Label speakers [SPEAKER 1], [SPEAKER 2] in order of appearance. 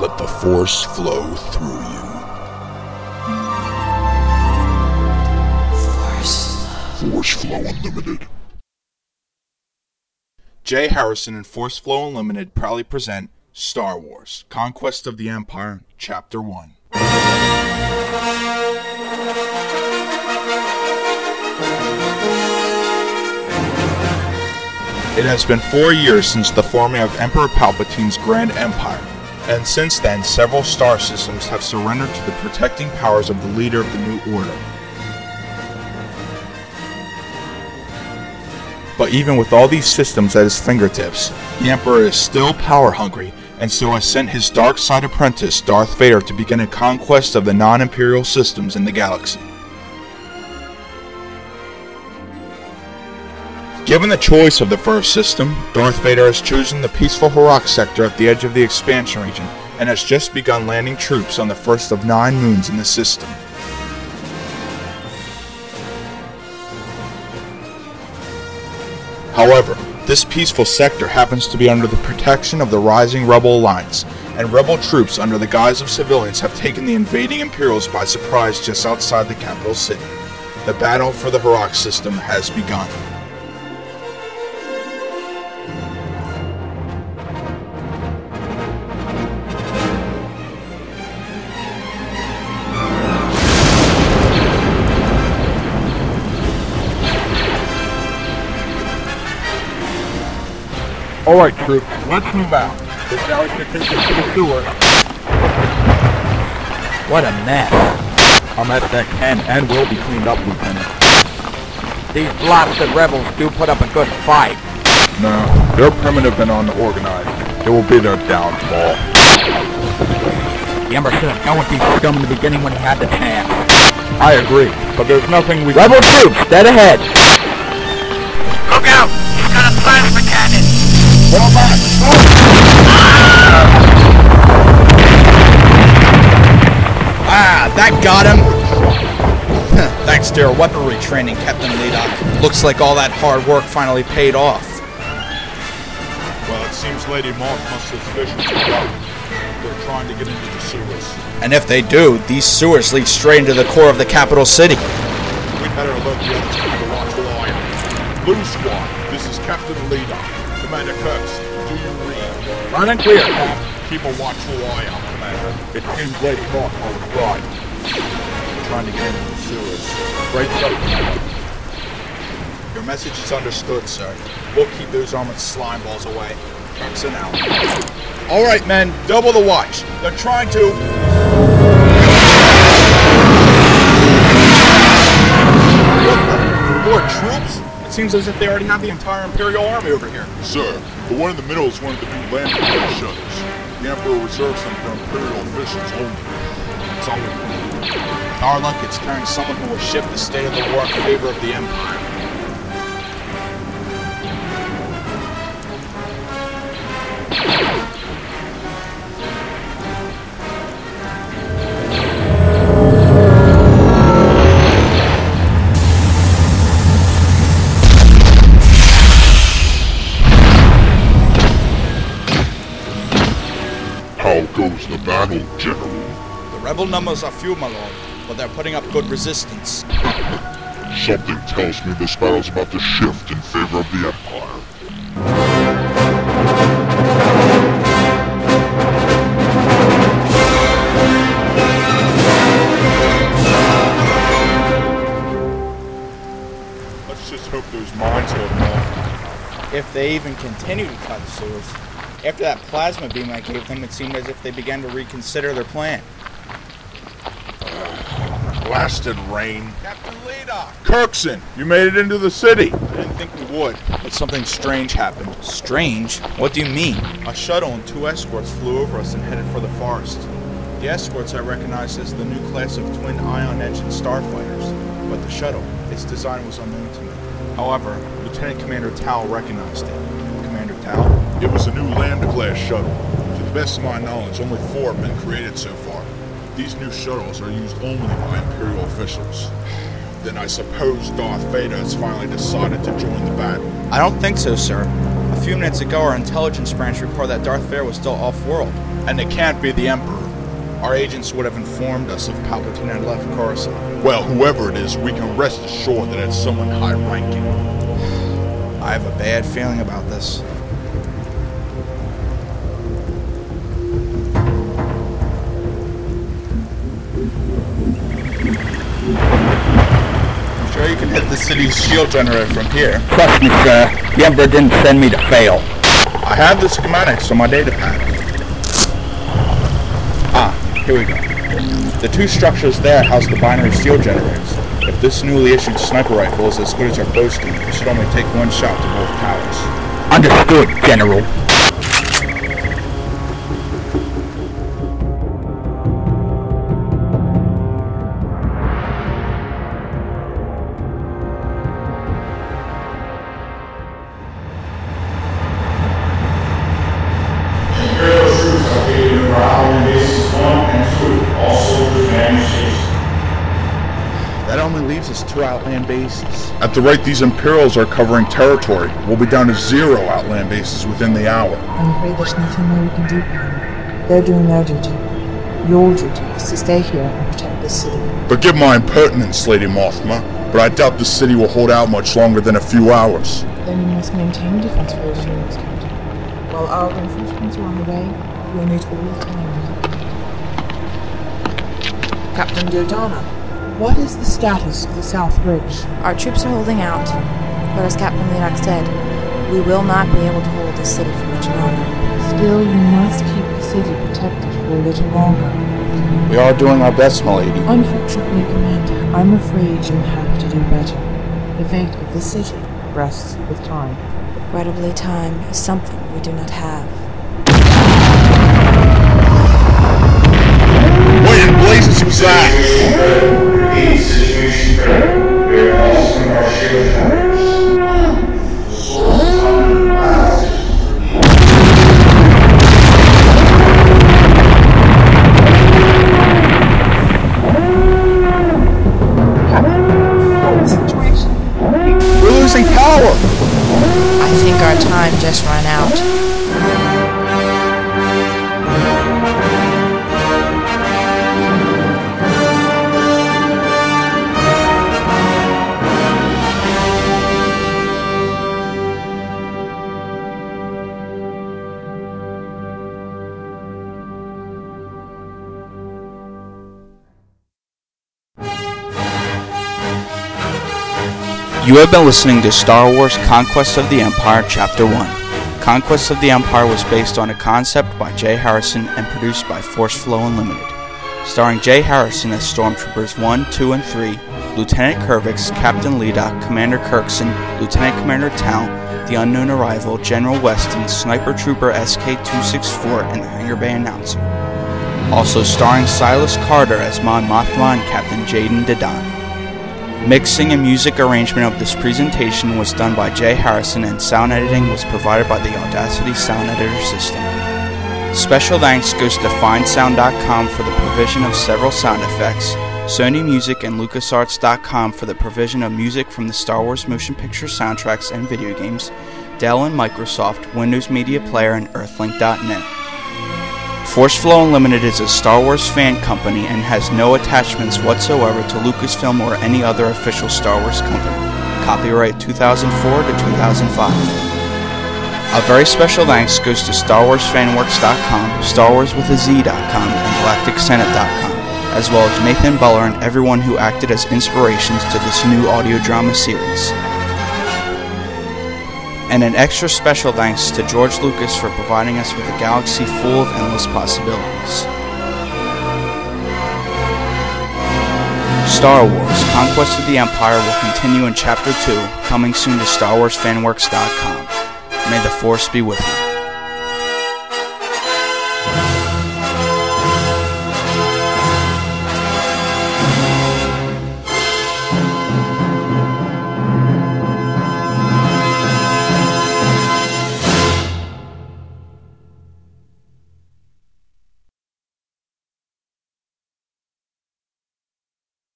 [SPEAKER 1] Let the Force flow through you. Force Flow Unlimited.
[SPEAKER 2] Jay Harrison and Force Flow Unlimited proudly present Star Wars: Conquest of the Empire, Chapter 1. It has been 4 years since the forming of Emperor Palpatine's Grand Empire, and since then several star systems have surrendered to the protecting powers of the leader of the New Order. But even with all these systems at his fingertips, the Emperor is still power-hungry, and so has sent his dark side apprentice, Darth Vader, to begin a conquest of the non-Imperial systems in the galaxy. Given the choice of the first system, Darth Vader has chosen the peaceful Harak sector at the edge of the expansion region, and has just begun landing troops on the first of 9 moons in the system. However, this peaceful sector happens to be under the protection of the rising Rebel Alliance, and Rebel troops under the guise of civilians have taken the invading Imperials by surprise just outside the capital city. The battle for the Harak system has begun.
[SPEAKER 3] Alright, troops, let's move out. This alley should take us to the sewer.
[SPEAKER 4] What a mess.
[SPEAKER 3] A mess that can and will be cleaned up, Lieutenant.
[SPEAKER 4] These blasted rebels do put up a good fight.
[SPEAKER 3] No, they're primitive and unorganized. It will be their downfall.
[SPEAKER 4] The Emperor should have done with these scum in the beginning when he had the chance.
[SPEAKER 3] I agree, but there's nothing we
[SPEAKER 4] Rebel troops, dead ahead!
[SPEAKER 5] Look out! He's got a plasma cannon!
[SPEAKER 3] Fall back!
[SPEAKER 6] Ah, that got him! Thanks to your weaponry training, Captain Ledoc. Looks like all that hard work finally paid off.
[SPEAKER 2] Well, it seems Lady Moth must suspicious of them. They're trying to get into the sewers.
[SPEAKER 6] And if they do, these sewers lead straight into the core of the capital city.
[SPEAKER 2] We'd better alert the others to the watchful eye. Blue Squad, this is Captain Ledoc. Commander Kurtz, do you read?
[SPEAKER 3] Loud and clear, Cap.
[SPEAKER 2] Keep a watchful eye out, Commander.
[SPEAKER 3] It seems Lady Moth was right.
[SPEAKER 2] Trying to get into the sewers.
[SPEAKER 3] Great stuff.
[SPEAKER 2] Your message is understood, sir. We'll keep those armored slime balls away. So now. Alright, men, double the watch. They're trying to... More troops? It seems as if they already have the entire Imperial Army over here.
[SPEAKER 1] Sir, the one in the middle is one of the new landing gear shuttles. The Emperor reserves them for Imperial officials only.
[SPEAKER 2] It's all our luck, it's carrying someone who will shift the state of the war in favor of the Empire.
[SPEAKER 1] How goes the battle, General?
[SPEAKER 6] The rebel numbers are few, my lord, but they're putting up good resistance.
[SPEAKER 1] Something tells me this battle's about to shift in favor of the Empire.
[SPEAKER 2] Let's just hope those mines hold them off.
[SPEAKER 6] If they even continue to cut the sewers. After that plasma beam I gave them, it seemed as if they began to reconsider their plan.
[SPEAKER 2] Blasted rain.
[SPEAKER 3] Captain Ledoc!
[SPEAKER 2] Kirkson, you made it into the city. I didn't think we would, but something strange happened.
[SPEAKER 6] Strange? What do you mean?
[SPEAKER 2] A shuttle and 2 escorts flew over us and headed for the forest. The escorts I recognized as the new class of twin ion engine starfighters, but the shuttle, its design was unknown to me. However, Lieutenant Commander Tal recognized it. Commander Tal? It was a new Lambda-class shuttle. To the best of my knowledge, only 4 have been created so far. These new shuttles are used only by Imperial officials. Then I suppose Darth Vader has finally decided to join the battle.
[SPEAKER 6] I don't think so, sir. A few minutes ago, our intelligence branch reported that Darth Vader was still off-world.
[SPEAKER 2] And it can't be the Emperor. Our agents would have informed us if Palpatine had left Coruscant.
[SPEAKER 1] Well, whoever it is, we can rest assured that it's someone high-ranking.
[SPEAKER 2] I have a bad feeling about this. I'm sure you can hit the city's shield generator from here.
[SPEAKER 4] Trust me, sir. The Emperor didn't send me to fail.
[SPEAKER 2] I have the schematics on my data pad. Here we go. The two structures there house the binary shield generators. If this newly issued sniper rifle is as good as our boasting, it should only take one shot to both towers.
[SPEAKER 4] Understood, General.
[SPEAKER 2] That only leaves us 2 outland bases.
[SPEAKER 1] At the rate these Imperials are covering territory, we'll be down to 0 outland bases within the hour.
[SPEAKER 7] I'm afraid there's nothing more we can do, Colonel. They're doing their duty. Your duty is to stay here and protect this city.
[SPEAKER 1] Forgive my impertinence, Lady Mothma, but I doubt the city will hold out much longer than a few hours.
[SPEAKER 7] Then you must maintain defense for those units, Captain. While our reinforcements are on the way, we'll need all time. Captain Dodonna, what is the status of the South Bridge?
[SPEAKER 8] Our troops are holding out, but as Captain Ledoc said, we will not be able to hold the city for much longer.
[SPEAKER 7] Still, you must keep the city protected for a little longer.
[SPEAKER 2] We are doing our best, my lady.
[SPEAKER 7] Unfortunately, Commander, I'm afraid you have to do better. The fate of the city rests with time.
[SPEAKER 8] Regrettably, time is something we do not have.
[SPEAKER 1] What in blazes was that?
[SPEAKER 5] Situation critical. We are also our shield towers. The source
[SPEAKER 7] What was the situation?
[SPEAKER 2] We're losing power!
[SPEAKER 8] I think our time just ran out.
[SPEAKER 6] You have been listening to Star Wars Conquest of the Empire Chapter 1. Conquest of the Empire was based on a concept by Jay Harrison and produced by Force Flow Unlimited. Starring Jay Harrison as Stormtroopers 1, 2, and 3, Lieutenant Kervix, Captain Ledoc, Commander Kirkson, Lieutenant Commander Tau, The Unknown Arrival, General Weston, Sniper Trooper SK-264, and the Hangar Bay Announcer. Also starring Silas Carter as Mon Mothma and Captain Jaden Dedan. Mixing and music arrangement of this presentation was done by Jay Harrison, and sound editing was provided by the Audacity Sound Editor system. Special thanks goes to FindSound.com for the provision of several sound effects, Sony Music and LucasArts.com for the provision of music from the Star Wars motion picture soundtracks and video games, Dell and Microsoft, Windows Media Player, and Earthlink.net. Force Flow Unlimited is a Star Wars fan company and has no attachments whatsoever to Lucasfilm or any other official Star Wars company. Copyright 2004 to 2005. A very special thanks goes to StarWarsFanWorks.com, StarWarsWithAZ.com, and GalacticSenate.com, as well as Nathan Buller and everyone who acted as inspirations to this new audio drama series. And an extra special thanks to George Lucas for providing us with a galaxy full of endless possibilities. Star Wars Conquest of the Empire will continue in Chapter 2, coming soon to StarWarsFanWorks.com. May the Force be with you.